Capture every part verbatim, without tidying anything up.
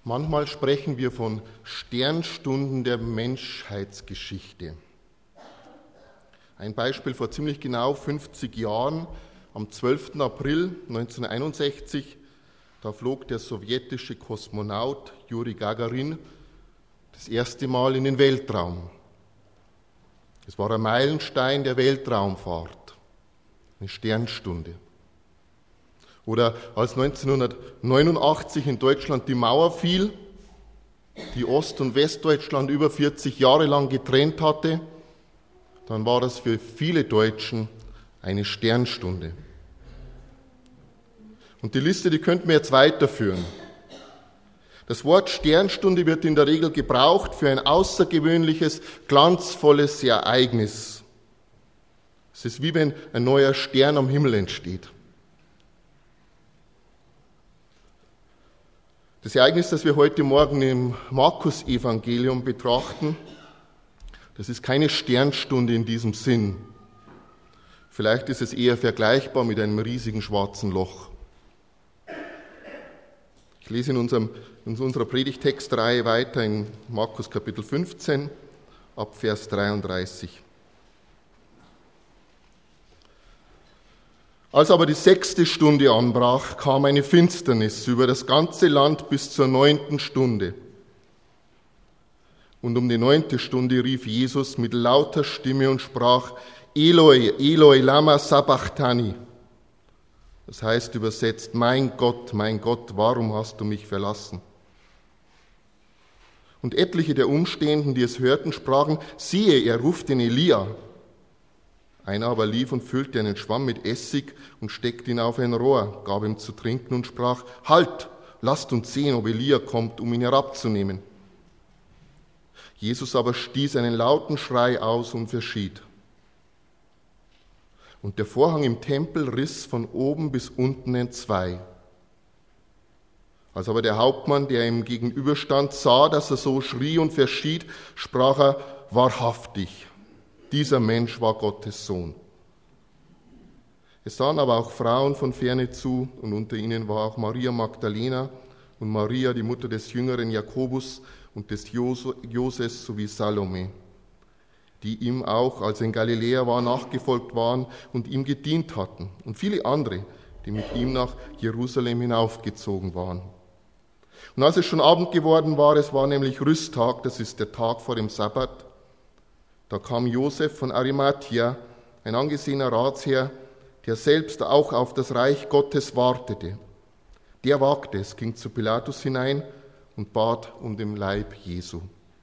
Manchmal sprechen wir von Sternstunden der Menschheitsgeschichte. Ein Beispiel: vor ziemlich genau fünfzig Jahren, am zwölften April neunzehnhunderteinundsechzig, da flog der sowjetische Kosmonaut Juri Gagarin das erste Mal in den Weltraum. Es war ein Meilenstein der Weltraumfahrt, eine Sternstunde. Oder als neunzehnhundertneunundachtzig in Deutschland die Mauer fiel, die Ost- und Westdeutschland über vierzig Jahre lang getrennt hatte, dann war das für viele Deutschen eine Sternstunde. Und die Liste, die könnten wir jetzt weiterführen. Das Wort Sternstunde wird in der Regel gebraucht für ein außergewöhnliches, glanzvolles Ereignis. Es ist wie wenn ein neuer Stern am Himmel entsteht. Das Ereignis, das wir heute Morgen im Markus-Evangelium betrachten, das ist keine Sternstunde in diesem Sinn. Vielleicht ist es eher vergleichbar mit einem riesigen schwarzen Loch. Ich lese in, unserem, in unserer Predigtextreihe weiter in Markus Kapitel fünfzehn, ab Vers dreiunddreißig. Als aber die sechste Stunde anbrach, kam eine Finsternis über das ganze Land bis zur neunten Stunde. Und um die neunte Stunde rief Jesus mit lauter Stimme und sprach: Eloi, Eloi, lama sabachthani. Das heißt übersetzt: Mein Gott, mein Gott, warum hast du mich verlassen? Und etliche der Umstehenden, die es hörten, sprachen: Siehe, er ruft den Elia. Einer aber lief und füllte einen Schwamm mit Essig und steckte ihn auf ein Rohr, gab ihm zu trinken und sprach: Halt, lasst uns sehen, ob Elia kommt, um ihn herabzunehmen. Jesus aber stieß einen lauten Schrei aus und verschied. Und der Vorhang im Tempel riss von oben bis unten entzwei. Als aber der Hauptmann, der ihm gegenüberstand, sah, dass er so schrie und verschied, sprach er: Wahrhaftig, dieser Mensch war Gottes Sohn. Es sahen aber auch Frauen von ferne zu, und unter ihnen war auch Maria Magdalena und Maria, die Mutter des jüngeren Jakobus und des Joses sowie Salome, die ihm auch, als er in Galiläa war, nachgefolgt waren und ihm gedient hatten, und viele andere, die mit ihm nach Jerusalem hinaufgezogen waren. Und als es schon Abend geworden war, es war nämlich Rüsttag, das ist der Tag vor dem Sabbat, da kam Josef von Arimathia, ein angesehener Ratsherr, der selbst auch auf das Reich Gottes wartete. Der wagte es, ging zu Pilatus hinein und bat um den Leib Jesu.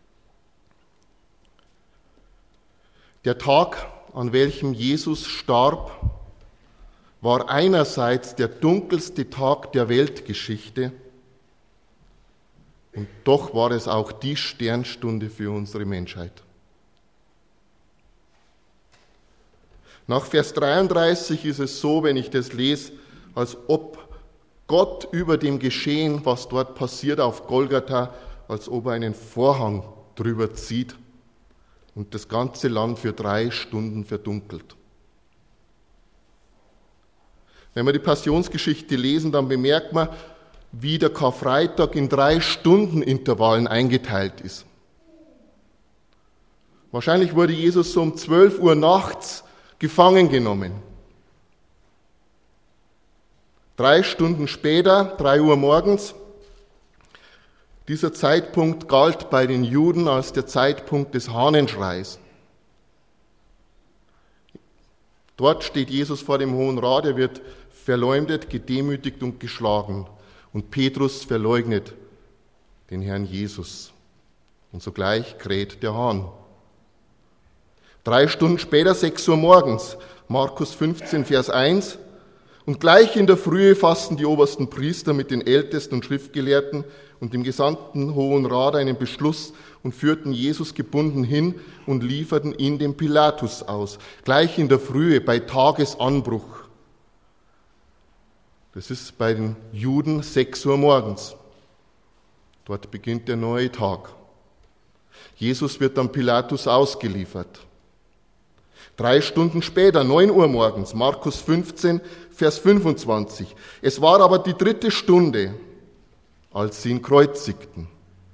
Der Tag, an welchem Jesus starb, war einerseits der dunkelste Tag der Weltgeschichte, und doch war es auch die Sternstunde für unsere Menschheit. Nach Vers dreiunddreißig ist es so, wenn ich das lese, als ob Gott über dem Geschehen, was dort passiert auf Golgatha, als ob er einen Vorhang drüber zieht und das ganze Land für drei Stunden verdunkelt. Wenn wir die Passionsgeschichte lesen, dann bemerkt man, wie der Karfreitag in drei Stunden Intervallen eingeteilt ist. Wahrscheinlich wurde Jesus so um zwölf Uhr nachts gefangen genommen. Drei Stunden später, drei Uhr morgens, dieser Zeitpunkt galt bei den Juden als der Zeitpunkt des Hahnenschreis. Dort steht Jesus vor dem Hohen Rat, er wird verleumdet, gedemütigt und geschlagen. Und Petrus verleugnet den Herrn Jesus. Und sogleich kräht der Hahn. Drei Stunden später, sechs Uhr morgens, Markus fünfzehn, Vers eins. Und gleich in der Frühe fassten die obersten Priester mit den Ältesten und Schriftgelehrten und dem gesamten Hohen Rat einen Beschluss und führten Jesus gebunden hin und lieferten ihn dem Pilatus aus. Gleich in der Frühe, bei Tagesanbruch. Das ist bei den Juden sechs Uhr morgens. Dort beginnt der neue Tag. Jesus wird dann Pilatus ausgeliefert. Drei Stunden später, neun Uhr morgens, Markus fünfzehn, Vers fünfundzwanzig. Es war aber die dritte Stunde, als sie ihn kreuzigten.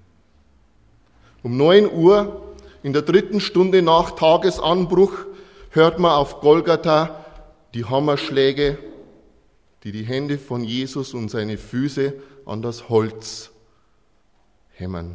Um neun Uhr, in der dritten Stunde nach Tagesanbruch, hört man auf Golgatha die Hammerschläge, die die Hände von Jesus und seine Füße an das Holz hämmern.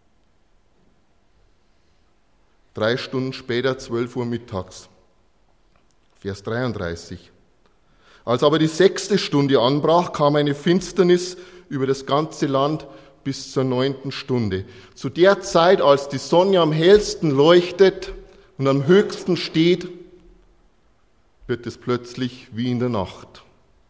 Drei Stunden später, zwölf Uhr mittags, Vers dreiunddreißig. Als aber die sechste Stunde anbrach, kam eine Finsternis über das ganze Land bis zur neunten Stunde. Zu der Zeit, als die Sonne am hellsten leuchtet und am höchsten steht, wird es plötzlich wie in der Nacht.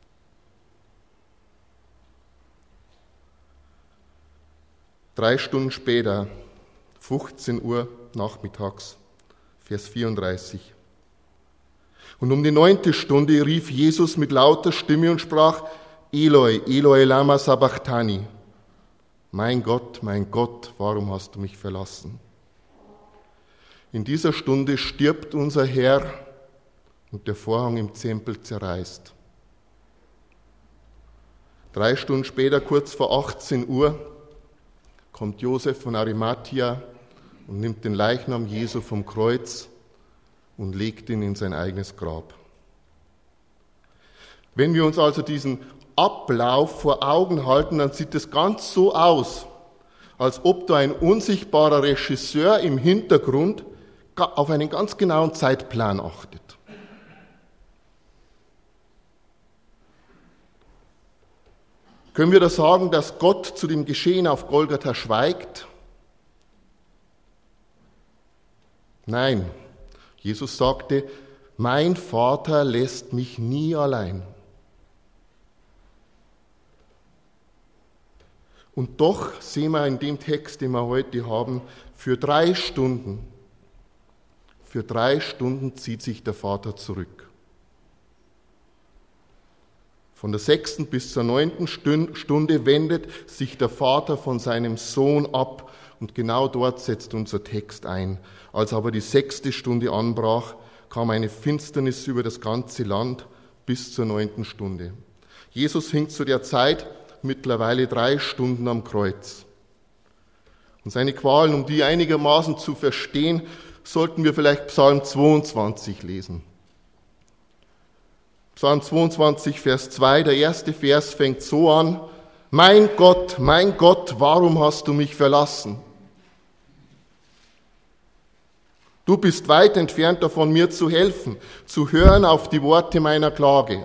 Drei Stunden später, fünfzehn Uhr nachmittags, Vers vierunddreißig. Und um die neunte Stunde rief Jesus mit lauter Stimme und sprach: Eloi, Eloi, lama sabachthani. Mein Gott, mein Gott, warum hast du mich verlassen? In dieser Stunde stirbt unser Herr und der Vorhang im Tempel zerreißt. Drei Stunden später, kurz vor achtzehn Uhr, kommt Josef von Arimathia und nimmt den Leichnam Jesu vom Kreuz und legt ihn in sein eigenes Grab. Wenn wir uns also diesen Ablauf vor Augen halten, dann sieht es ganz so aus, als ob da ein unsichtbarer Regisseur im Hintergrund auf einen ganz genauen Zeitplan achtet. Können wir da sagen, dass Gott zu dem Geschehen auf Golgatha schweigt? Nein, Jesus sagte: Mein Vater lässt mich nie allein. Und doch sehen wir in dem Text, den wir heute haben, für drei Stunden, für drei Stunden zieht sich der Vater zurück. Von der sechsten bis zur neunten Stunde wendet sich der Vater von seinem Sohn ab und genau dort setzt unser Text ein. Als aber die sechste Stunde anbrach, kam eine Finsternis über das ganze Land bis zur neunten Stunde. Jesus hing zu der Zeit mittlerweile drei Stunden am Kreuz. Und seine Qualen, um die einigermaßen zu verstehen, sollten wir vielleicht Psalm zweiundzwanzig lesen. Psalm zweiundzwanzig, Vers zwei, der erste Vers fängt so an: Mein Gott, mein Gott, warum hast du mich verlassen? Du bist weit entfernt davon, mir zu helfen, zu hören auf die Worte meiner Klage.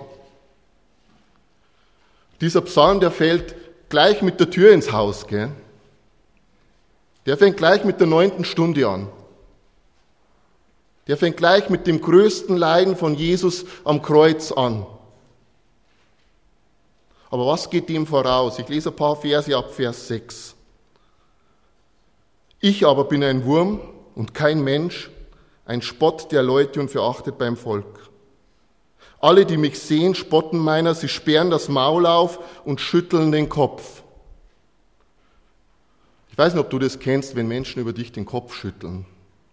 Dieser Psalm, der fällt gleich mit der Tür ins Haus, gell? Der fängt gleich mit der neunten Stunde an. Der fängt gleich mit dem größten Leiden von Jesus am Kreuz an. Aber was geht dem voraus? Ich lese ein paar Verse ab Vers sechs. Ich aber bin ein Wurm und kein Mensch, ein Spott der Leute und verachtet beim Volk. Alle, die mich sehen, spotten meiner, sie sperren das Maul auf und schütteln den Kopf. Ich weiß nicht, ob du das kennst, wenn Menschen über dich den Kopf schütteln.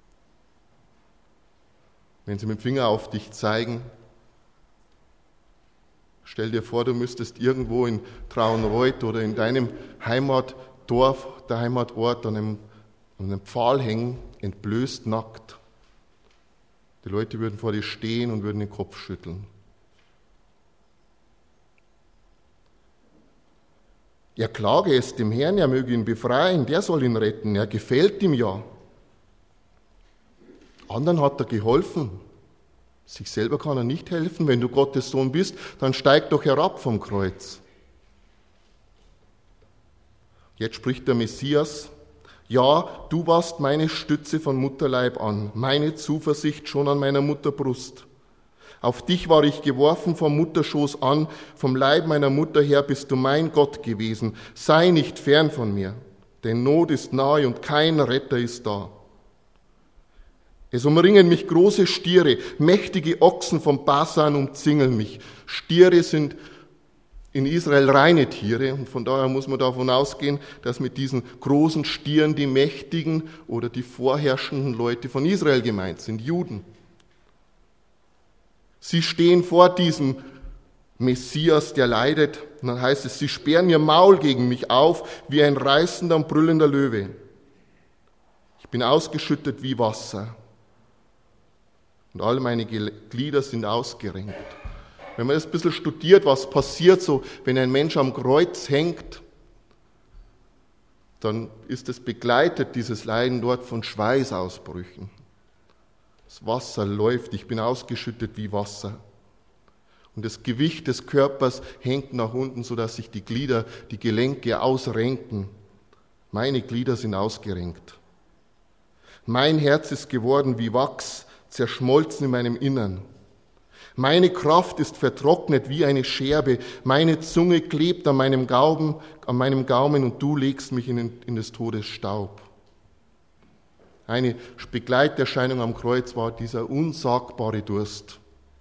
Wenn sie mit dem Finger auf dich zeigen. Stell dir vor, du müsstest irgendwo in Traunreut oder in deinem Heimatdorf, der Heimatort, an einem, an einem Pfahl hängen, entblößt, nackt. Die Leute würden vor dir stehen und würden den Kopf schütteln. Er klage es dem Herrn, er möge ihn befreien, der soll ihn retten, er gefällt ihm ja. Anderen hat er geholfen. Sich selber kann er nicht helfen. Wenn du Gottes Sohn bist, dann steig doch herab vom Kreuz. Jetzt spricht der Messias: Ja, du warst meine Stütze von Mutterleib an, meine Zuversicht schon an meiner Mutter Brust. Auf dich war ich geworfen vom Mutterschoß an, vom Leib meiner Mutter her bist du mein Gott gewesen. Sei nicht fern von mir, denn Not ist nahe und kein Retter ist da. Es umringen mich große Stiere, mächtige Ochsen vom Basan umzingeln mich. Stiere sind in Israel reine Tiere und von daher muss man davon ausgehen, dass mit diesen großen Stieren die mächtigen oder die vorherrschenden Leute von Israel gemeint sind, Juden. Sie stehen vor diesem Messias, der leidet. Und dann heißt es, sie sperren ihr Maul gegen mich auf, wie ein reißender und brüllender Löwe. Ich bin ausgeschüttet wie Wasser. Und all meine Glieder sind ausgerenkt. Wenn man das ein bisschen studiert, was passiert, so wenn ein Mensch am Kreuz hängt, dann ist es begleitet, dieses Leiden dort, von Schweißausbrüchen. Das Wasser läuft, ich bin ausgeschüttet wie Wasser. Und das Gewicht des Körpers hängt nach unten, sodass sich die Glieder, die Gelenke ausrenken. Meine Glieder sind ausgerenkt. Mein Herz ist geworden wie Wachs, zerschmolzen in meinem Innern. Meine Kraft ist vertrocknet wie eine Scherbe. Meine Zunge klebt an meinem Gaumen, an meinem Gaumen und du legst mich in, in des Todes Staub. Eine Begleiterscheinung am Kreuz war dieser unsagbare Durst.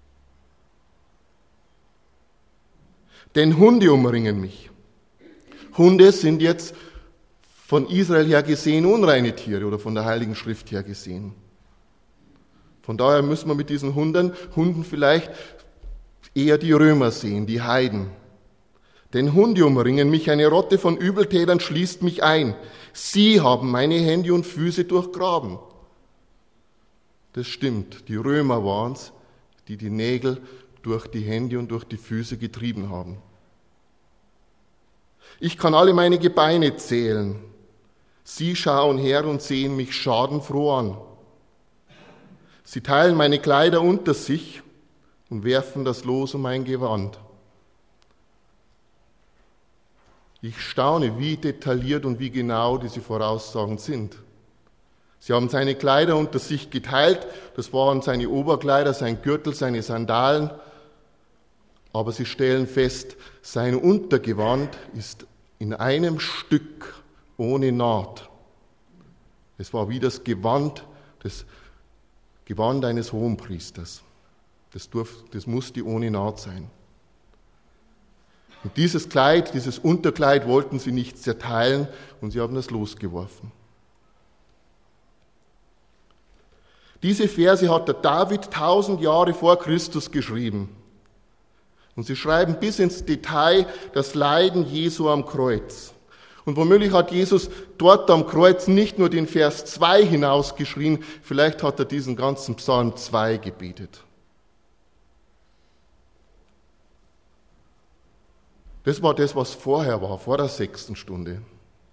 Denn Hunde umringen mich. Hunde sind jetzt von Israel her gesehen unreine Tiere oder von der Heiligen Schrift her gesehen. Von daher müssen wir mit diesen Hunden, Hunden vielleicht eher die Römer sehen, die Heiden. Denn Hunde umringen mich, eine Rotte von Übeltätern schließt mich ein. Sie haben meine Hände und Füße durchgraben. Das stimmt, die Römer waren es, die die Nägel durch die Hände und durch die Füße getrieben haben. Ich kann alle meine Gebeine zählen. Sie schauen her und sehen mich schadenfroh an. Sie teilen meine Kleider unter sich und werfen das Los um mein Gewand. Ich staune, wie detailliert und wie genau diese Voraussagen sind. Sie haben seine Kleider unter sich geteilt, das waren seine Oberkleider, sein Gürtel, seine Sandalen, aber sie stellen fest, sein Untergewand ist in einem Stück ohne Naht. Es war wie das Gewand des Gewand eines Hohenpriesters. Das, durf, das musste ohne Naht sein. Und dieses Kleid, dieses Unterkleid wollten sie nicht zerteilen und sie haben das losgeworfen. Diese Verse hat der David tausend Jahre vor Christus geschrieben. Und sie schreiben bis ins Detail das Leiden Jesu am Kreuz. Und womöglich hat Jesus dort am Kreuz nicht nur den Vers zwei hinausgeschrien, vielleicht hat er diesen ganzen Psalm zwei gebetet. Das war das, was vorher war, vor der sechsten Stunde.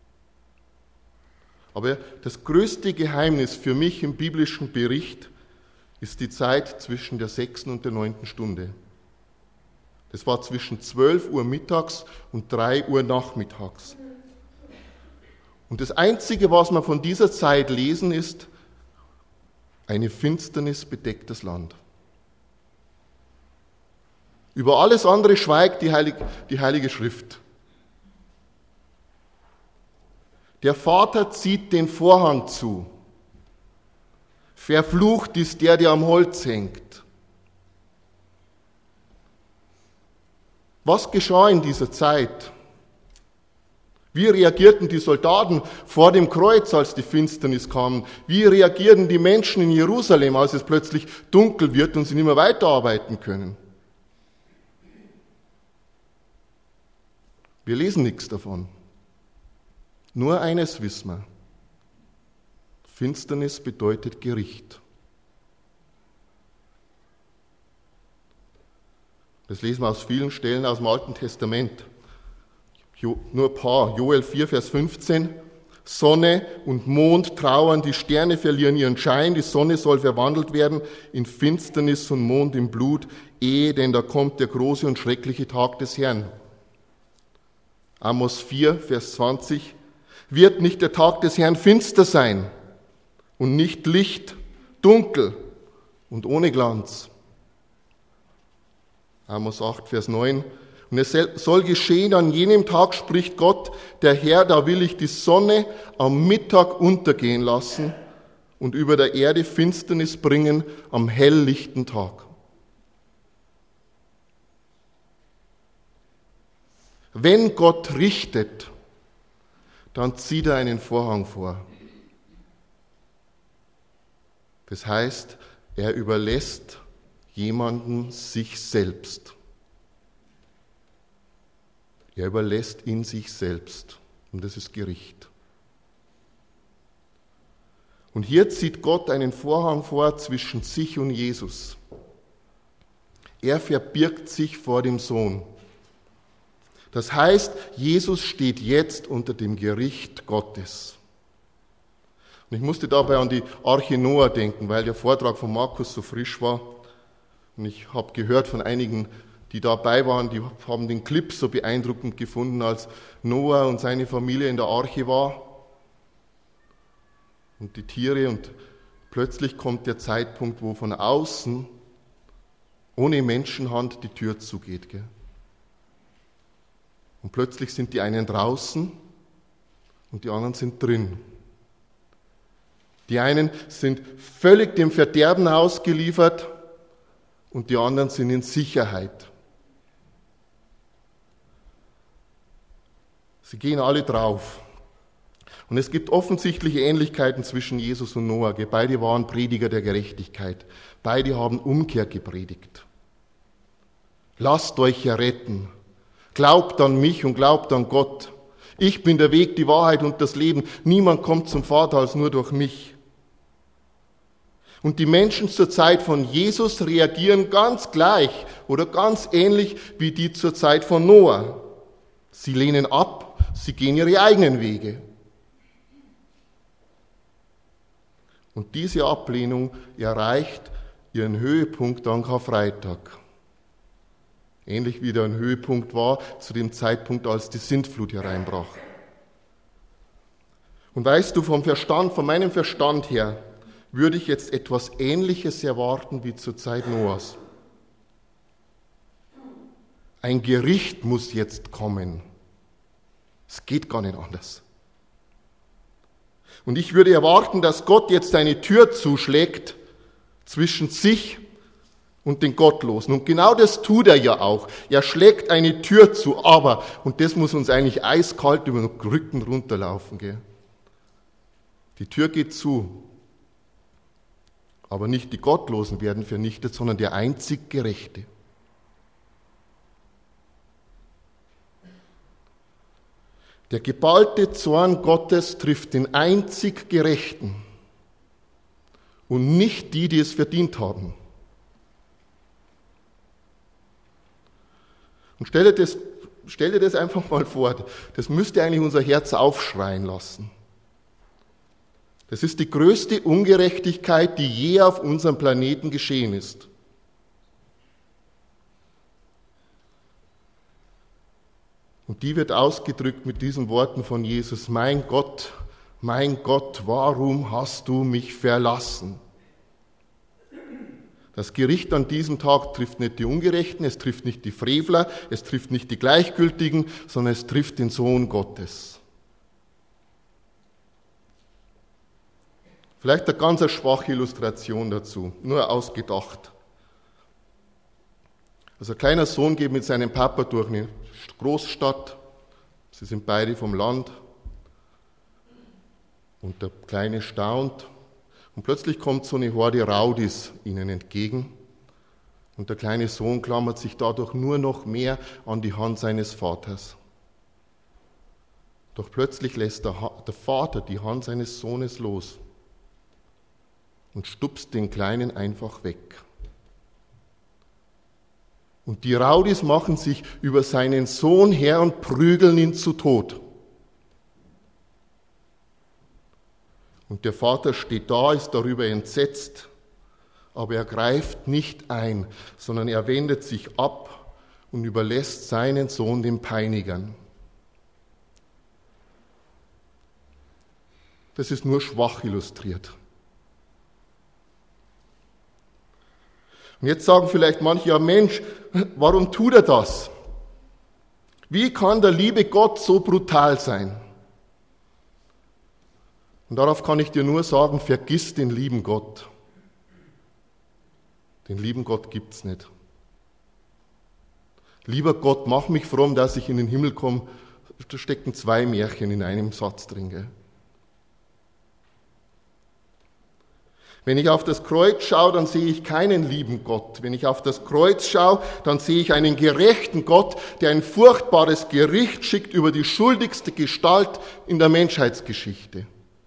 Aber das größte Geheimnis für mich im biblischen Bericht ist die Zeit zwischen der sechsten und der neunten Stunde. Das war zwischen zwölf Uhr mittags und drei Uhr nachmittags. Und das Einzige, was wir von dieser Zeit lesen, ist, eine Finsternis bedeckt das Land. Über alles andere schweigt die Heilige, die Heilige Schrift. Der Vater zieht den Vorhang zu. Verflucht ist der, der am Holz hängt. Was geschah in dieser Zeit? Wie reagierten die Soldaten vor dem Kreuz, als die Finsternis kam? Wie reagierten die Menschen in Jerusalem, als es plötzlich dunkel wird und sie nicht mehr weiterarbeiten können? Wir lesen nichts davon. Nur eines wissen wir. Finsternis bedeutet Gericht. Das lesen wir aus vielen Stellen aus dem Alten Testament. Nur ein paar. Joel vier, Vers fünfzehn. Sonne und Mond trauern, die Sterne verlieren ihren Schein, die Sonne soll verwandelt werden in Finsternis und Mond in Blut, ehe denn da kommt der große und schreckliche Tag des Herrn. Amos vier, Vers zwanzig. Wird nicht der Tag des Herrn finster sein und nicht Licht, dunkel und ohne Glanz. Amos acht, Vers neun. Und es soll geschehen, an jenem Tag spricht Gott, der Herr, da will ich die Sonne am Mittag untergehen lassen und über der Erde Finsternis bringen am helllichten Tag. Wenn Gott richtet, dann zieht er einen Vorhang vor. Das heißt, er überlässt jemanden sich selbst. Er überlässt ihn sich selbst. Und das ist Gericht. Und hier zieht Gott einen Vorhang vor zwischen sich und Jesus. Er verbirgt sich vor dem Sohn. Das heißt, Jesus steht jetzt unter dem Gericht Gottes. Und ich musste dabei an die Arche Noah denken, weil der Vortrag von Markus so frisch war. Und ich habe gehört von einigen, die dabei waren, die haben den Clip so beeindruckend gefunden, als Noah und seine Familie in der Arche war. Und die Tiere, und plötzlich kommt der Zeitpunkt, wo von außen ohne Menschenhand die Tür zugeht. Gell? Und plötzlich sind die einen draußen und die anderen sind drin. Die einen sind völlig dem Verderben ausgeliefert und die anderen sind in Sicherheit. Sie gehen alle drauf. Und es gibt offensichtliche Ähnlichkeiten zwischen Jesus und Noah. Beide waren Prediger der Gerechtigkeit. Beide haben Umkehr gepredigt. Lasst euch erretten. Glaubt an mich und glaubt an Gott. Ich bin der Weg, die Wahrheit und das Leben. Niemand kommt zum Vater als nur durch mich. Und die Menschen zur Zeit von Jesus reagieren ganz gleich oder ganz ähnlich wie die zur Zeit von Noah. Sie lehnen ab, sie gehen ihre eigenen Wege. Und diese Ablehnung erreicht ihren Höhepunkt an Karfreitag. Ähnlich wie der ein Höhepunkt war zu dem Zeitpunkt, als die Sintflut hereinbrach. Und weißt du, vom Verstand, von meinem Verstand her, würde ich jetzt etwas Ähnliches erwarten wie zur Zeit Noahs. Ein Gericht muss jetzt kommen. Es geht gar nicht anders. Und ich würde erwarten, dass Gott jetzt eine Tür zuschlägt zwischen sich und den Gottlosen. Und genau das tut er ja auch. Er schlägt eine Tür zu, aber, und das muss uns eigentlich eiskalt über den Rücken runterlaufen, gell? Die Tür geht zu. Aber nicht die Gottlosen werden vernichtet, sondern der einzig Gerechte. Der geballte Zorn Gottes trifft den einzig Gerechten und nicht die, die es verdient haben. Und stell dir das, stell dir das einfach mal vor, das müsste eigentlich unser Herz aufschreien lassen. Das ist die größte Ungerechtigkeit, die je auf unserem Planeten geschehen ist. Und die wird ausgedrückt mit diesen Worten von Jesus: Mein Gott, mein Gott, warum hast du mich verlassen? Das Gericht an diesem Tag trifft nicht die Ungerechten, es trifft nicht die Frevler, es trifft nicht die Gleichgültigen, sondern es trifft den Sohn Gottes. Vielleicht eine ganz schwache Illustration dazu, nur ausgedacht. Also ein kleiner Sohn geht mit seinem Papa durch eine Großstadt, sie sind beide vom Land und der Kleine staunt und plötzlich kommt so eine Horde Raudis ihnen entgegen und der kleine Sohn klammert sich dadurch nur noch mehr an die Hand seines Vaters. Doch plötzlich lässt der, ha- der Vater die Hand seines Sohnes los und stupst den Kleinen einfach weg. Und die Raudis machen sich über seinen Sohn her und prügeln ihn zu Tod. Und der Vater steht da, ist darüber entsetzt, aber er greift nicht ein, sondern er wendet sich ab und überlässt seinen Sohn den Peinigern. Das ist nur schwach illustriert. Und jetzt sagen vielleicht manche, ja Mensch, warum tut er das? Wie kann der liebe Gott so brutal sein? Und darauf kann ich dir nur sagen, vergiss den lieben Gott. Den lieben Gott gibt's nicht. Lieber Gott, mach mich fromm, dass ich in den Himmel komme. Da stecken zwei Märchen in einem Satz drin. Gell? Wenn ich auf das Kreuz schaue, dann sehe ich keinen lieben Gott. Wenn ich auf das Kreuz schaue, dann sehe ich einen gerechten Gott, der ein furchtbares Gericht schickt über die schuldigste Gestalt in der Menschheitsgeschichte.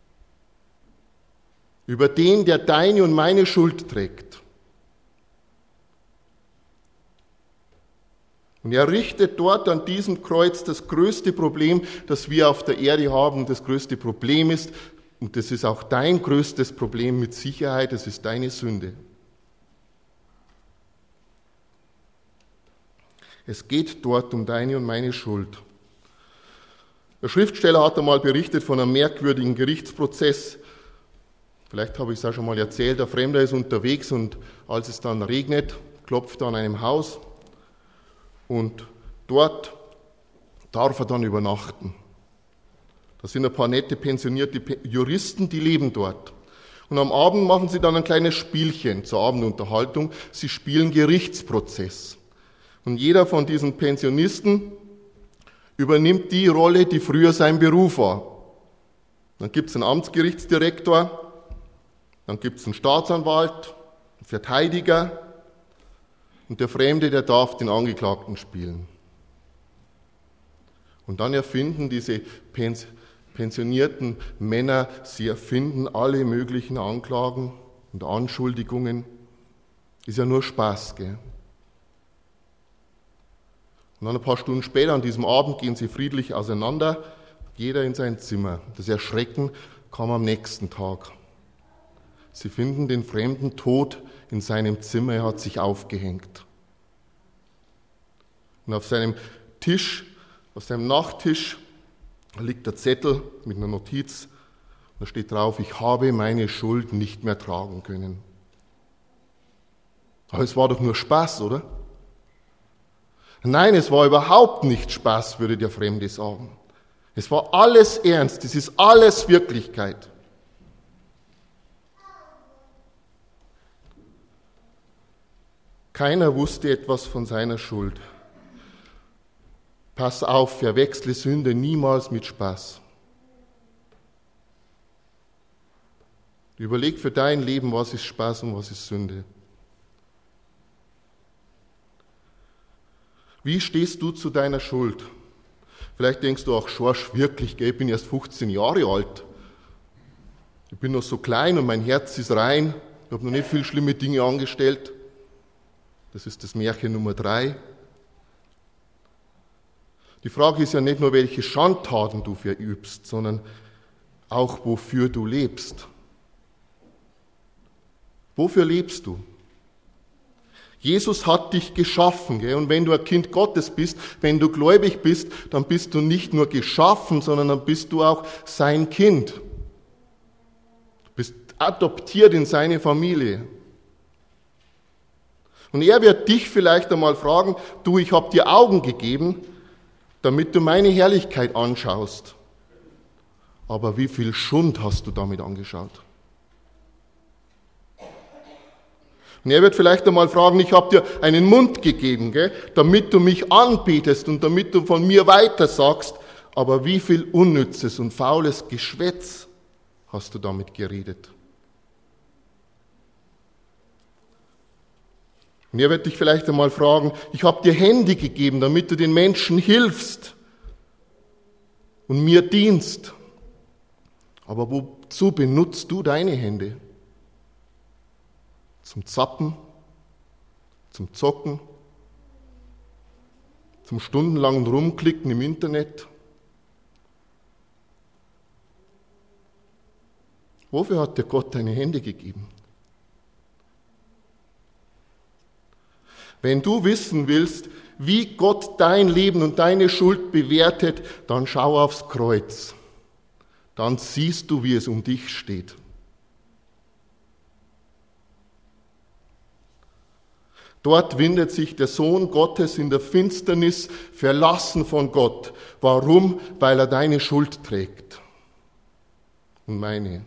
Über den, der deine und meine Schuld trägt. Und er richtet dort an diesem Kreuz das größte Problem, das wir auf der Erde haben. Das größte Problem ist, und das ist auch dein größtes Problem mit Sicherheit, das ist deine Sünde. Es geht dort um deine und meine Schuld. Der Schriftsteller hat einmal berichtet von einem merkwürdigen Gerichtsprozess. Vielleicht habe ich es auch schon mal erzählt. Der Fremder ist unterwegs und als es dann regnet, klopft er an einem Haus und dort darf er dann übernachten. Da sind ein paar nette pensionierte Juristen, die leben dort. Und am Abend machen sie dann ein kleines Spielchen zur Abendunterhaltung. Sie spielen Gerichtsprozess. Und jeder von diesen Pensionisten übernimmt die Rolle, die früher sein Beruf war. Dann gibt es einen Amtsgerichtsdirektor, dann gibt es einen Staatsanwalt, einen Verteidiger und der Fremde, der darf den Angeklagten spielen. Und dann erfinden diese Pens- pensionierten Männer, sie erfinden alle möglichen Anklagen und Anschuldigungen. Ist ja nur Spaß, gell? Und dann ein paar Stunden später, an diesem Abend, gehen sie friedlich auseinander, jeder in sein Zimmer. Das Erschrecken kam am nächsten Tag. Sie finden den Fremden tot in seinem Zimmer, er hat sich aufgehängt. Und auf seinem Tisch, auf seinem Nachttisch, liegt der Zettel mit einer Notiz. Da steht drauf, ich habe meine Schuld nicht mehr tragen können. Aber es war doch nur Spaß, oder? Nein, es war überhaupt nicht Spaß, würde der Fremde sagen. Es war alles ernst, es ist alles Wirklichkeit. Keiner wusste etwas von seiner Schuld. Pass auf, verwechsle Sünde niemals mit Spaß. Überleg für dein Leben, was ist Spaß und was ist Sünde. Wie stehst du zu deiner Schuld? Vielleicht denkst du auch, Schorsch, wirklich, gell, ich bin erst fünfzehn Jahre alt. Ich bin noch so klein und mein Herz ist rein. Ich habe noch nicht viel schlimme Dinge angestellt. Das ist das Märchen Nummer drei. Die Frage ist ja nicht nur, welche Schandtaten du verübst, sondern auch, wofür du lebst. Wofür lebst du? Jesus hat dich geschaffen, gell? Und wenn du ein Kind Gottes bist, wenn du gläubig bist, dann bist du nicht nur geschaffen, sondern dann bist du auch sein Kind. Du bist adoptiert in seine Familie. Und er wird dich vielleicht einmal fragen, du, ich habe dir Augen gegeben, damit du meine Herrlichkeit anschaust. Aber wie viel Schund hast du damit angeschaut? Und er wird vielleicht einmal fragen, ich habe dir einen Mund gegeben, gell, damit du mich anbetest und damit du von mir weitersagst, aber wie viel unnützes und faules Geschwätz hast du damit geredet? Und er wird dich vielleicht einmal fragen, ich habe dir Hände gegeben, damit du den Menschen hilfst und mir dienst. Aber wozu benutzt du deine Hände? Zum Zappen, zum Zocken, zum stundenlangen Rumklicken im Internet? Wofür hat dir Gott deine Hände gegeben? Wenn du wissen willst, wie Gott dein Leben und deine Schuld bewertet, dann schau aufs Kreuz. Dann siehst du, wie es um dich steht. Dort windet sich der Sohn Gottes in der Finsternis, verlassen von Gott. Warum? Weil er deine Schuld trägt und meine.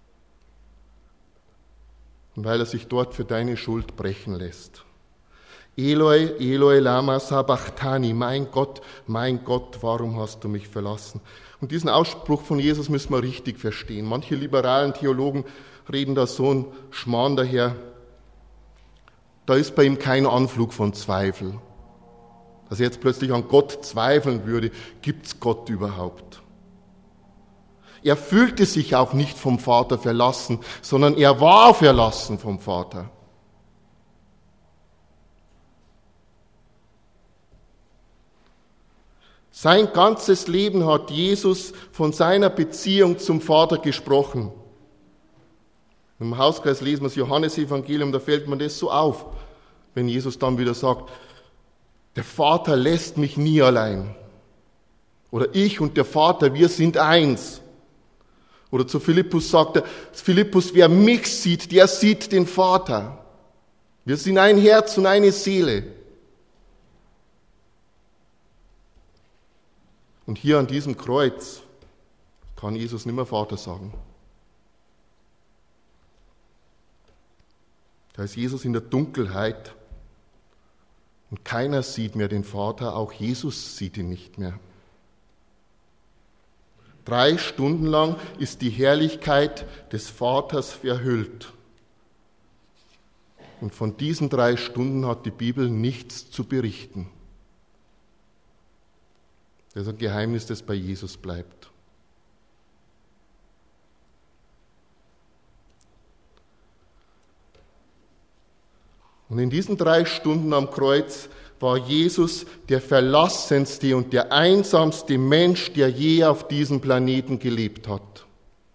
Und weil er sich dort für deine Schuld brechen lässt. Eloi, Eloi, lama sabachthani, mein Gott, mein Gott, warum hast du mich verlassen? Und diesen Ausspruch von Jesus müssen wir richtig verstehen. Manche liberalen Theologen reden da so einen Schmarrn daher. Da ist bei ihm kein Anflug von Zweifel. Dass er jetzt plötzlich an Gott zweifeln würde, gibt's Gott überhaupt? Er fühlte sich auch nicht vom Vater verlassen, sondern er war verlassen vom Vater. Sein ganzes Leben hat Jesus von seiner Beziehung zum Vater gesprochen. Im Hauskreis lesen wir das Johannesevangelium, da fällt mir das so auf, wenn Jesus dann wieder sagt, der Vater lässt mich nie allein. Oder ich und der Vater, wir sind eins. Oder zu Philippus sagt er, Philippus, wer mich sieht, der sieht den Vater. Wir sind ein Herz und eine Seele. Und hier an diesem Kreuz kann Jesus nicht mehr Vater sagen. Da ist Jesus in der Dunkelheit und keiner sieht mehr den Vater, auch Jesus sieht ihn nicht mehr. Drei Stunden lang ist die Herrlichkeit des Vaters verhüllt. Und von diesen drei Stunden hat die Bibel nichts zu berichten. Das ist ein Geheimnis, das bei Jesus bleibt. Und in diesen drei Stunden am Kreuz war Jesus der verlassenste und der einsamste Mensch, der je auf diesem Planeten gelebt hat.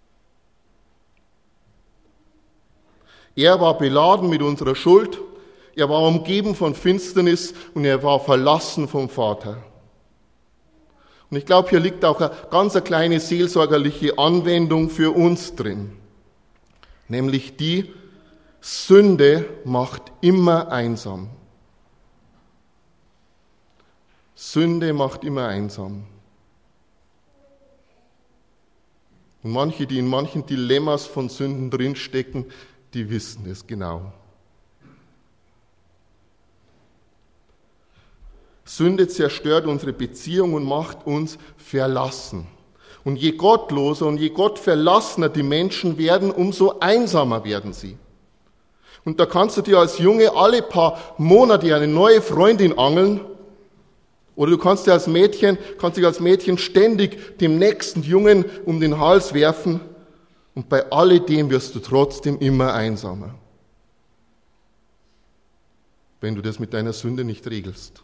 Er war beladen mit unserer Schuld, er war umgeben von Finsternis und er war verlassen vom Vater. Und ich glaube, hier liegt auch eine ganz eine kleine seelsorgerliche Anwendung für uns drin. Nämlich die, Sünde macht immer einsam. Sünde macht immer einsam. Und manche, die in manchen Dilemmas von Sünden drinstecken, die wissen es genau. Sünde zerstört unsere Beziehung und macht uns verlassen. Und je gottloser und je gottverlassener die Menschen werden, umso einsamer werden sie. Und da kannst du dir als Junge alle paar Monate eine neue Freundin angeln, oder du kannst dir als Mädchen, kannst dich als Mädchen ständig dem nächsten Jungen um den Hals werfen, und bei alledem wirst du trotzdem immer einsamer, wenn du das mit deiner Sünde nicht regelst.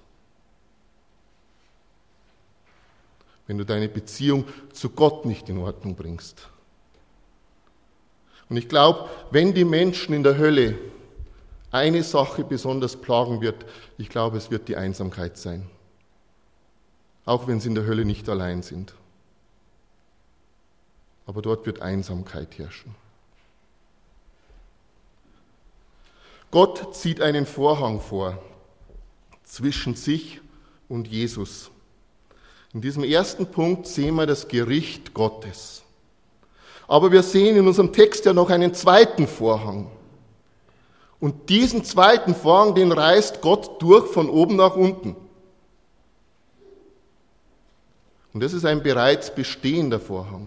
Wenn du deine Beziehung zu Gott nicht in Ordnung bringst. Und ich glaube, wenn die Menschen in der Hölle eine Sache besonders plagen wird, ich glaube, es wird die Einsamkeit sein. Auch wenn sie in der Hölle nicht allein sind. Aber dort wird Einsamkeit herrschen. Gott zieht einen Vorhang vor zwischen sich und Jesus. In diesem ersten Punkt sehen wir das Gericht Gottes. Aber wir sehen in unserem Text ja noch einen zweiten Vorhang. Und diesen zweiten Vorhang, den reißt Gott durch von oben nach unten. Und das ist ein bereits bestehender Vorhang.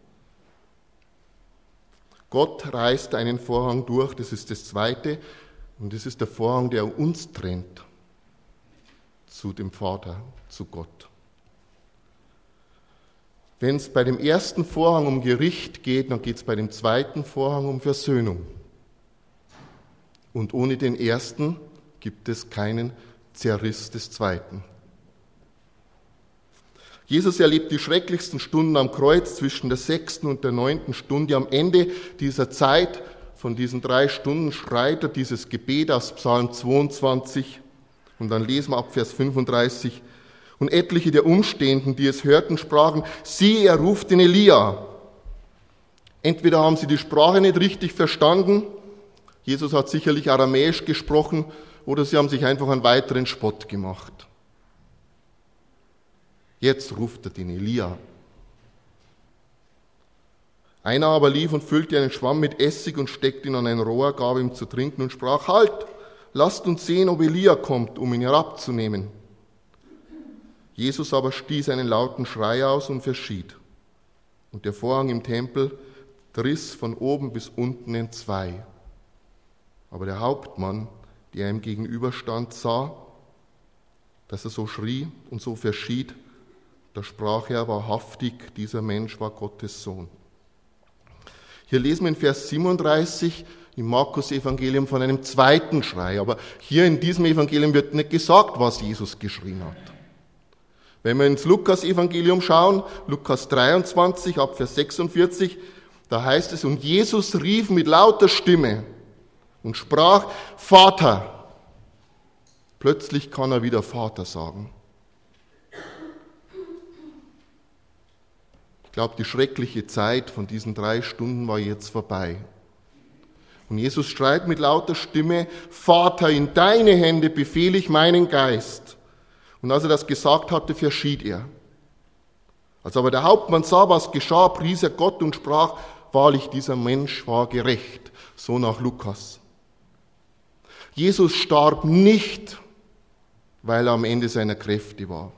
Gott reißt einen Vorhang durch, das ist das zweite. Und das ist der Vorhang, der uns trennt zu dem Vater, zu Gott. Wenn es bei dem ersten Vorhang um Gericht geht, dann geht es bei dem zweiten Vorhang um Versöhnung. Und ohne den ersten gibt es keinen Zerriss des zweiten. Jesus erlebt die schrecklichsten Stunden am Kreuz zwischen der sechsten und der neunten Stunde. Am Ende dieser Zeit, von diesen drei Stunden, schreit er dieses Gebet aus Psalm zweiundzwanzig. Und dann lesen wir ab Vers fünfunddreißig. Und etliche der Umstehenden, die es hörten, sprachen, siehe, er ruft den Elia. Entweder haben sie die Sprache nicht richtig verstanden, Jesus hat sicherlich Aramäisch gesprochen, oder sie haben sich einfach einen weiteren Spott gemacht. Jetzt ruft er den Elia. Einer aber lief und füllte einen Schwamm mit Essig und steckte ihn an ein Rohr, gab ihm zu trinken und sprach, halt, lasst uns sehen, ob Elia kommt, um ihn herabzunehmen. Jesus aber stieß einen lauten Schrei aus und verschied. Und der Vorhang im Tempel riss von oben bis unten entzwei. Aber der Hauptmann, der ihm gegenüberstand, sah, dass er so schrie und so verschied. Da sprach er wahrhaftig, dieser Mensch war Gottes Sohn. Hier lesen wir in Vers siebenunddreißig im Markus-Evangelium von einem zweiten Schrei. Aber hier in diesem Evangelium wird nicht gesagt, was Jesus geschrien hat. Wenn wir ins Lukas-Evangelium schauen, Lukas dreiundzwanzig, ab Vers sechsundvierzig, da heißt es, und Jesus rief mit lauter Stimme und sprach, Vater. Plötzlich kann er wieder Vater sagen. Ich glaube, die schreckliche Zeit von diesen drei Stunden war jetzt vorbei. Und Jesus schreit mit lauter Stimme, Vater, in deine Hände befehle ich meinen Geist. Und als er das gesagt hatte, verschied er. Als aber der Hauptmann sah, was geschah, pries er Gott und sprach, wahrlich, dieser Mensch war gerecht. So nach Lukas. Jesus starb nicht, weil er am Ende seiner Kräfte war.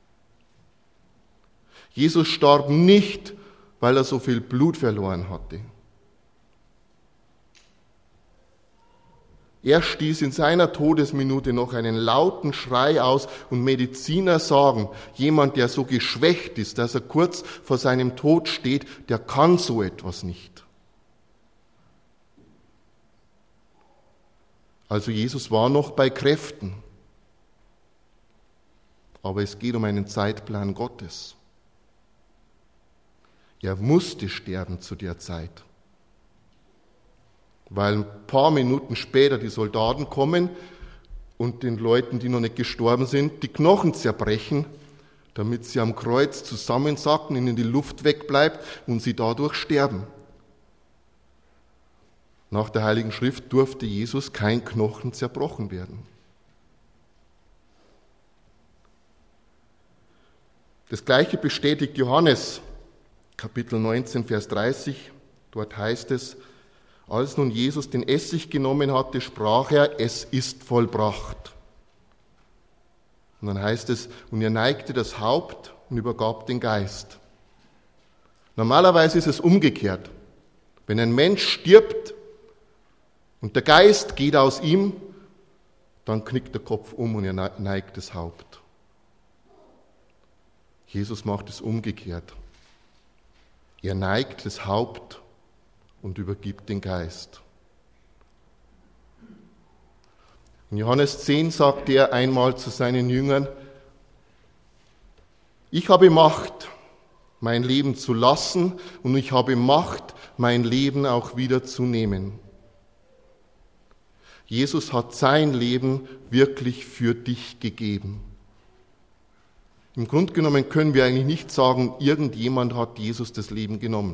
Jesus starb nicht, weil er so viel Blut verloren hatte. Er stieß in seiner Todesminute noch einen lauten Schrei aus und Mediziner sagen, jemand, der so geschwächt ist, dass er kurz vor seinem Tod steht, der kann so etwas nicht. Also Jesus war noch bei Kräften, aber es geht um einen Zeitplan Gottes. Er musste sterben zu der Zeit. Weil ein paar Minuten später die Soldaten kommen und den Leuten, die noch nicht gestorben sind, die Knochen zerbrechen, damit sie am Kreuz zusammensacken, ihnen die Luft wegbleibt und sie dadurch sterben. Nach der Heiligen Schrift durfte Jesus kein Knochen zerbrochen werden. Das Gleiche bestätigt Johannes, Kapitel neunzehn, Vers dreißig. Dort heißt es, als nun Jesus den Essig genommen hatte, sprach er, es ist vollbracht. Und dann heißt es, und er neigte das Haupt und übergab den Geist. Normalerweise ist es umgekehrt. Wenn ein Mensch stirbt und der Geist geht aus ihm, dann knickt der Kopf um und er neigt das Haupt. Jesus macht es umgekehrt. Er neigt das Haupt und übergibt den Geist. In Johannes zehn sagte er einmal zu seinen Jüngern, ich habe Macht, mein Leben zu lassen und ich habe Macht, mein Leben auch wieder zu nehmen. Jesus hat sein Leben wirklich für dich gegeben. Im Grunde genommen können wir eigentlich nicht sagen, irgendjemand hat Jesus das Leben genommen.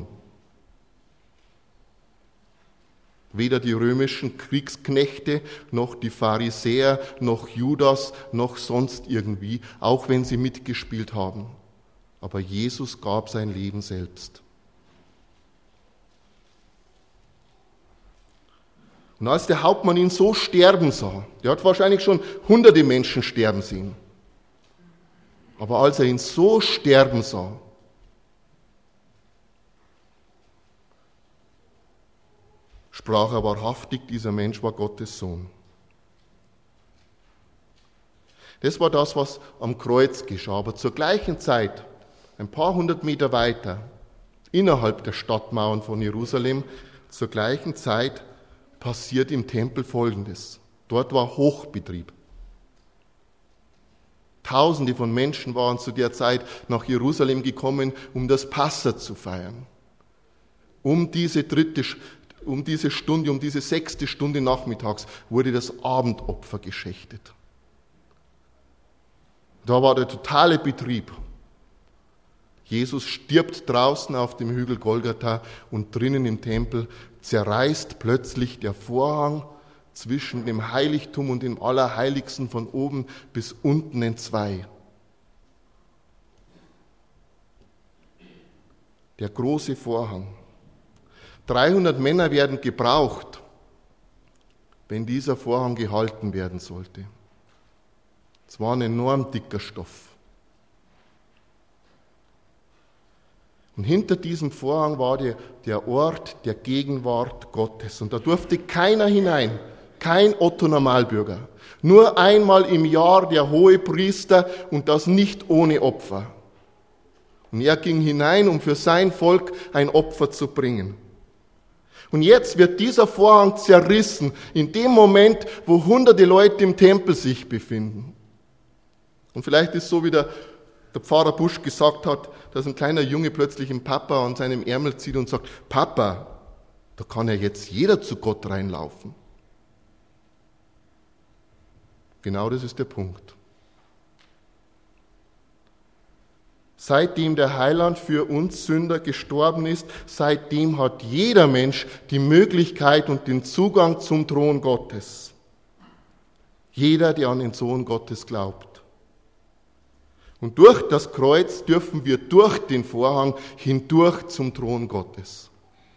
Weder die römischen Kriegsknechte, noch die Pharisäer, noch Judas, noch sonst irgendwie, auch wenn sie mitgespielt haben. Aber Jesus gab sein Leben selbst. Und als der Hauptmann ihn so sterben sah, der hat wahrscheinlich schon hunderte Menschen sterben sehen, aber als er ihn so sterben sah, sprach er wahrhaftig, dieser Mensch war Gottes Sohn. Das war das, was am Kreuz geschah. Aber zur gleichen Zeit, ein paar hundert Meter weiter, innerhalb der Stadtmauern von Jerusalem, zur gleichen Zeit passiert im Tempel Folgendes. Dort war Hochbetrieb. Tausende von Menschen waren zu der Zeit nach Jerusalem gekommen, um das Passa zu feiern. Um diese dritte, um diese Stunde, um diese sechste Stunde nachmittags wurde das Abendopfer geschächtet. Da war der totale Betrieb. Jesus stirbt draußen auf dem Hügel Golgatha und drinnen im Tempel zerreißt plötzlich der Vorhang zwischen dem Heiligtum und dem Allerheiligsten von oben bis unten entzwei. Der große Vorhang. dreihundert Männer werden gebraucht, wenn dieser Vorhang gehalten werden sollte. Es war ein enorm dicker Stoff. Und hinter diesem Vorhang war der, der Ort der Gegenwart Gottes. Und da durfte keiner hinein, kein Otto-Normalbürger. Nur einmal im Jahr der Hohepriester und das nicht ohne Opfer. Und er ging hinein, um für sein Volk ein Opfer zu bringen. Und jetzt wird dieser Vorhang zerrissen, in dem Moment, wo hunderte Leute im Tempel sich befinden. Und vielleicht ist so, wie der, der Pfarrer Busch gesagt hat, dass ein kleiner Junge plötzlich den Papa an seinem Ärmel zieht und sagt, Papa, da kann ja jetzt jeder zu Gott reinlaufen. Genau das ist der Punkt. Seitdem der Heiland für uns Sünder gestorben ist, seitdem hat jeder Mensch die Möglichkeit und den Zugang zum Thron Gottes. Jeder, der an den Sohn Gottes glaubt. Und durch das Kreuz dürfen wir durch den Vorhang hindurch zum Thron Gottes.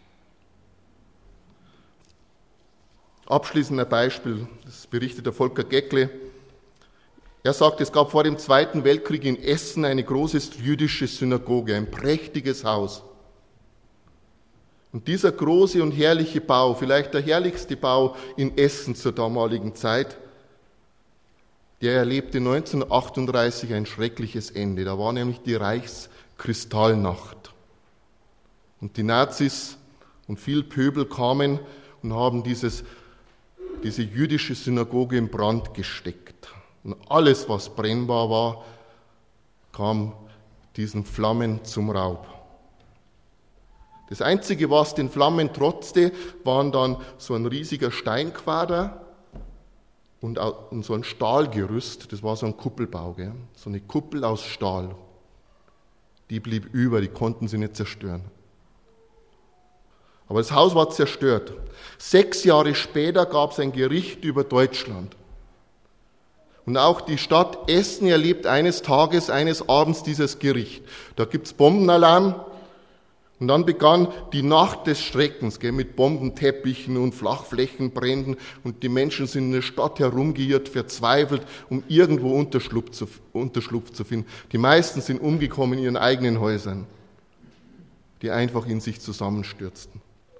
Abschließend ein Beispiel, das berichtet der Volker Geckle. Er sagt, es gab vor dem Zweiten Weltkrieg in Essen eine große jüdische Synagoge, ein prächtiges Haus. Und dieser große und herrliche Bau, vielleicht der herrlichste Bau in Essen zur damaligen Zeit, der erlebte neunzehnhundertachtunddreißig ein schreckliches Ende. Da war nämlich die Reichskristallnacht. Und die Nazis und viel Pöbel kamen und haben dieses, diese jüdische Synagoge in Brand gesteckt. Und alles, was brennbar war, kam diesen Flammen zum Raub. Das Einzige, was den Flammen trotzte, waren dann so ein riesiger Steinquader und so ein Stahlgerüst. Das war so ein Kuppelbau, gell? So eine Kuppel aus Stahl. Die blieb über, die konnten sie nicht zerstören. Aber das Haus war zerstört. Sechs Jahre später gab es ein Gericht über Deutschland. Und auch die Stadt Essen erlebt eines Tages, eines Abends dieses Gericht. Da gibt's Bombenalarm und dann begann die Nacht des Schreckens, gell, mit Bombenteppichen und Flachflächenbränden und die Menschen sind in der Stadt herumgeirrt, verzweifelt, um irgendwo Unterschlupf zu, Unterschlupf zu finden. Die meisten sind umgekommen in ihren eigenen Häusern, die einfach in sich zusammenstürzten.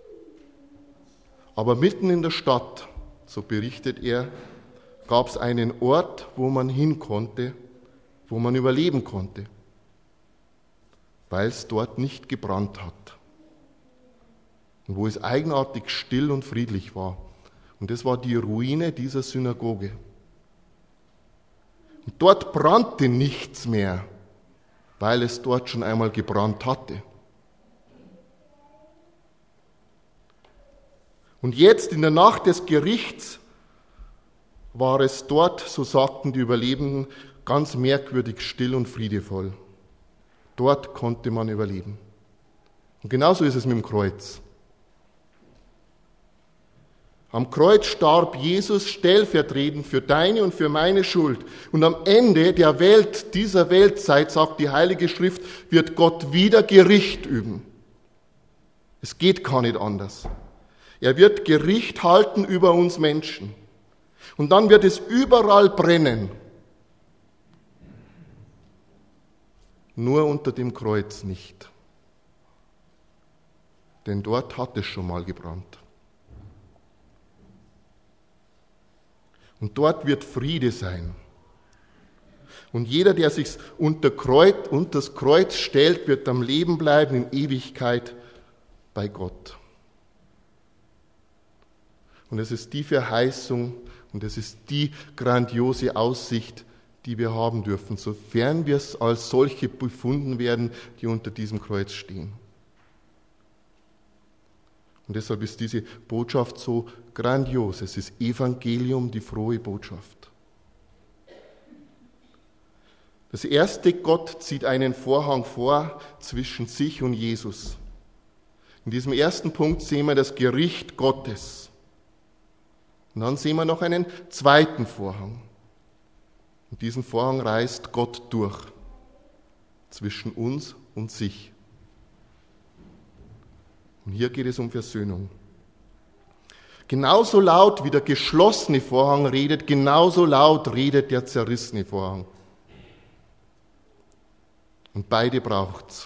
Aber mitten in der Stadt, so berichtet er, gab es einen Ort, wo man hin konnte, wo man überleben konnte, weil es dort nicht gebrannt hat und wo es eigenartig still und friedlich war. Und das war die Ruine dieser Synagoge. Und dort brannte nichts mehr, weil es dort schon einmal gebrannt hatte. Und jetzt in der Nacht des Gerichts war es dort, so sagten die Überlebenden, ganz merkwürdig still und friedevoll. Dort konnte man überleben. Und genauso ist es mit dem Kreuz. Am Kreuz starb Jesus stellvertretend für deine und für meine Schuld. Und am Ende der Welt, dieser Weltzeit, sagt die Heilige Schrift, wird Gott wieder Gericht üben. Es geht gar nicht anders. Er wird Gericht halten über uns Menschen. Und dann wird es überall brennen. Nur unter dem Kreuz nicht. Denn dort hat es schon mal gebrannt. Und dort wird Friede sein. Und jeder, der sich unter, Kreuz, unter das Kreuz stellt, wird am Leben bleiben in Ewigkeit bei Gott. Und es ist die Verheißung und es ist die grandiose Aussicht, die wir haben dürfen, sofern wir es als solche befunden werden, die unter diesem Kreuz stehen. Und deshalb ist diese Botschaft so grandios. Es ist Evangelium, die frohe Botschaft. Das erste, Gott zieht einen Vorhang vor zwischen sich und Jesus. In diesem ersten Punkt sehen wir das Gericht Gottes. Und dann sehen wir noch einen zweiten Vorhang. Und diesen Vorhang reißt Gott durch, zwischen uns und sich. Und hier geht es um Versöhnung. Genauso laut wie der geschlossene Vorhang redet, genauso laut redet der zerrissene Vorhang. Und beide braucht's.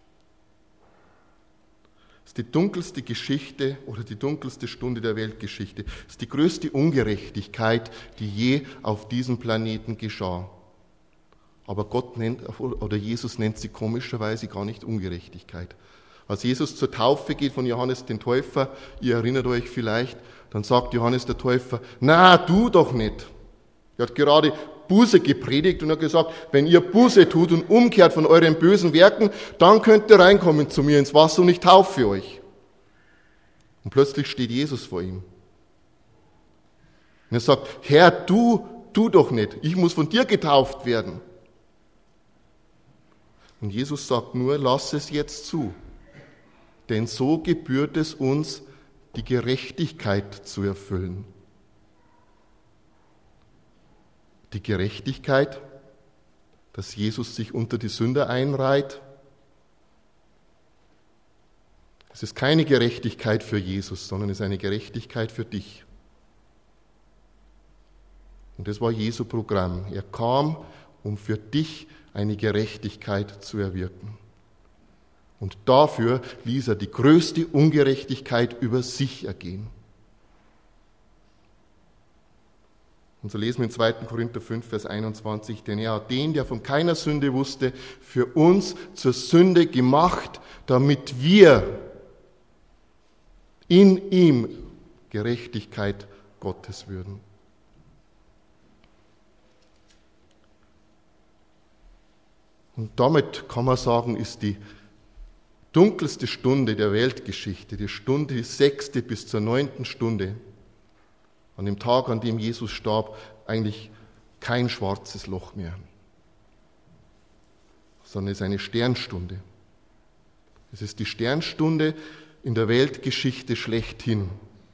Das ist die dunkelste Geschichte oder die dunkelste Stunde der Weltgeschichte. Das ist die größte Ungerechtigkeit, die je auf diesem Planeten geschah. Aber Gott nennt, oder Jesus nennt sie komischerweise gar nicht Ungerechtigkeit. Als Jesus zur Taufe geht von Johannes den Täufer, ihr erinnert euch vielleicht, dann sagt Johannes der Täufer, na, du doch nicht. Er hat gerade Buße gepredigt und hat gesagt, wenn ihr Buße tut und umkehrt von euren bösen Werken, dann könnt ihr reinkommen zu mir ins Wasser und ich taufe euch. Und plötzlich steht Jesus vor ihm. Und er sagt, Herr, du, du doch nicht, ich muss von dir getauft werden. Und Jesus sagt nur, lass es jetzt zu. Denn so gebührt es uns, die Gerechtigkeit zu erfüllen. Die Gerechtigkeit, dass Jesus sich unter die Sünder einreiht. Es ist keine Gerechtigkeit für Jesus, sondern es ist eine Gerechtigkeit für dich. Und das war Jesu Programm. Er kam, um für dich eine Gerechtigkeit zu erwirken. Und dafür ließ er die größte Ungerechtigkeit über sich ergehen. Und so lesen wir in zweiten Korinther fünf, Vers einundzwanzig, denn er hat den, der von keiner Sünde wusste, für uns zur Sünde gemacht, damit wir in ihm Gerechtigkeit Gottes würden. Und damit kann man sagen, ist die dunkelste Stunde der Weltgeschichte, die Stunde, die sechste bis zur neunten Stunde, an dem Tag, an dem Jesus starb, eigentlich kein schwarzes Loch mehr, sondern es ist eine Sternstunde. Es ist die Sternstunde in der Weltgeschichte schlechthin.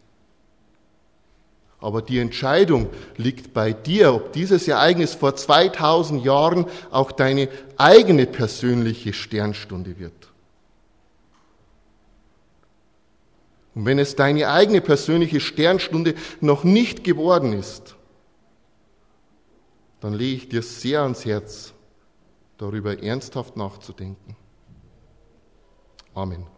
Aber die Entscheidung liegt bei dir, ob dieses Ereignis vor zweitausend Jahren auch deine eigene persönliche Sternstunde wird. Und wenn es deine eigene persönliche Sternstunde noch nicht geworden ist, dann lege ich dir sehr ans Herz, darüber ernsthaft nachzudenken. Amen.